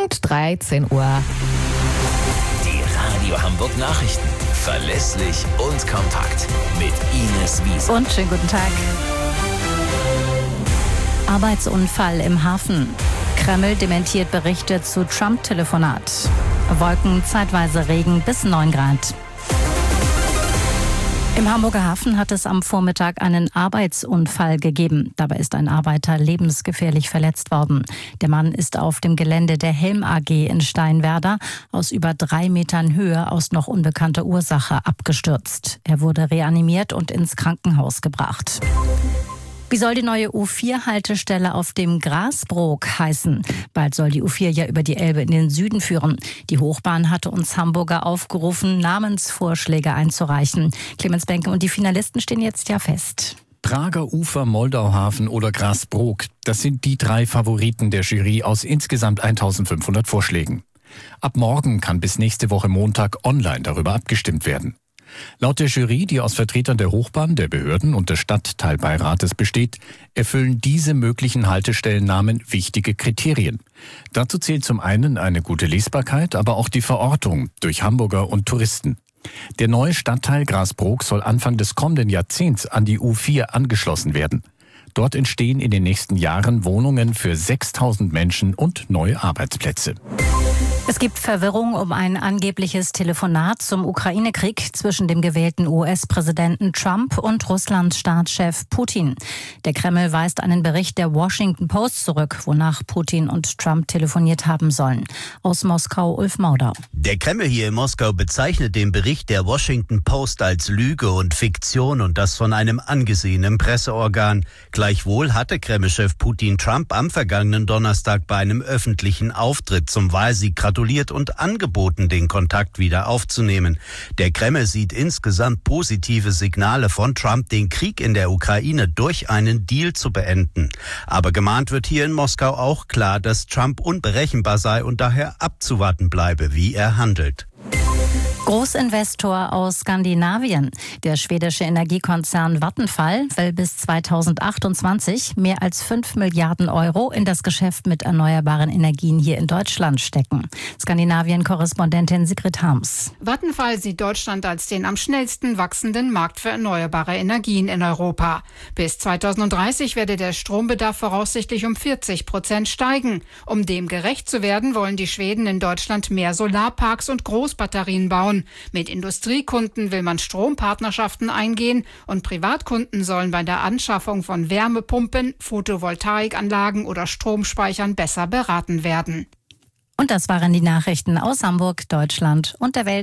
und 13 Uhr. Die Radio Hamburg Nachrichten. Verlässlich und kompakt. Mit Ines Wiese. Und schönen guten Tag. Arbeitsunfall im Hafen. Kreml dementiert Berichte zu Trump-Telefonat. Wolken, zeitweise Regen bis 9 Grad. Im Hamburger Hafen hat es am Vormittag einen Arbeitsunfall gegeben. Dabei ist ein Arbeiter lebensgefährlich verletzt worden. Der Mann ist auf dem Gelände der Helm AG in Steinwerder aus über 3 Metern Höhe aus noch unbekannter Ursache abgestürzt. Er wurde reanimiert und ins Krankenhaus gebracht. Wie soll die neue U4-Haltestelle auf dem Grasbrook heißen? Bald soll die U4 ja über die Elbe in den Süden führen. Die Hochbahn hatte uns Hamburger aufgerufen, Namensvorschläge einzureichen. Clemens Benke und die Finalisten stehen jetzt ja fest. Prager Ufer, Moldauhafen oder Grasbrook, das sind die 3 Favoriten der Jury aus insgesamt 1500 Vorschlägen. Ab morgen kann bis nächste Woche Montag online darüber abgestimmt werden. Laut der Jury, die aus Vertretern der Hochbahn, der Behörden und des Stadtteilbeirates besteht, erfüllen diese möglichen Haltestellennamen wichtige Kriterien. Dazu zählt zum einen eine gute Lesbarkeit, aber auch die Verortung durch Hamburger und Touristen. Der neue Stadtteil Grasbrook soll Anfang des kommenden Jahrzehnts an die U4 angeschlossen werden. Dort entstehen in den nächsten Jahren Wohnungen für 6.000 Menschen und neue Arbeitsplätze. Es gibt Verwirrung um ein angebliches Telefonat zum Ukraine-Krieg zwischen dem gewählten US-Präsidenten Trump und Russlands Staatschef Putin. Der Kreml weist einen Bericht der Washington Post zurück, wonach Putin und Trump telefoniert haben sollen. Aus Moskau Ulf Maudau. Der Kreml hier in Moskau bezeichnet den Bericht der Washington Post als Lüge und Fiktion und das von einem angesehenen Presseorgan. Gleichwohl hatte Kreml-Chef Putin Trump am vergangenen Donnerstag bei einem öffentlichen Auftritt zum Wahlsieg gratuliert und angeboten, den Kontakt wieder aufzunehmen. Der Kreml sieht insgesamt positive Signale von Trump, den Krieg in der Ukraine durch einen Deal zu beenden. Aber gemahnt wird hier in Moskau auch klar, dass Trump unberechenbar sei und daher abzuwarten bleibe, wie er handelt. Großinvestor aus Skandinavien. Der schwedische Energiekonzern Vattenfall will bis 2028 mehr als 5 Milliarden Euro in das Geschäft mit erneuerbaren Energien hier in Deutschland stecken. Skandinavien-Korrespondentin Sigrid Harms. Vattenfall sieht Deutschland als den am schnellsten wachsenden Markt für erneuerbare Energien in Europa. Bis 2030 werde der Strombedarf voraussichtlich um 40% steigen. Um dem gerecht zu werden, wollen die Schweden in Deutschland mehr Solarparks und Großbatterien bauen. Mit Industriekunden will man Strompartnerschaften eingehen und Privatkunden sollen bei der Anschaffung von Wärmepumpen, Photovoltaikanlagen oder Stromspeichern besser beraten werden. Und das waren die Nachrichten aus Hamburg, Deutschland und der Welt.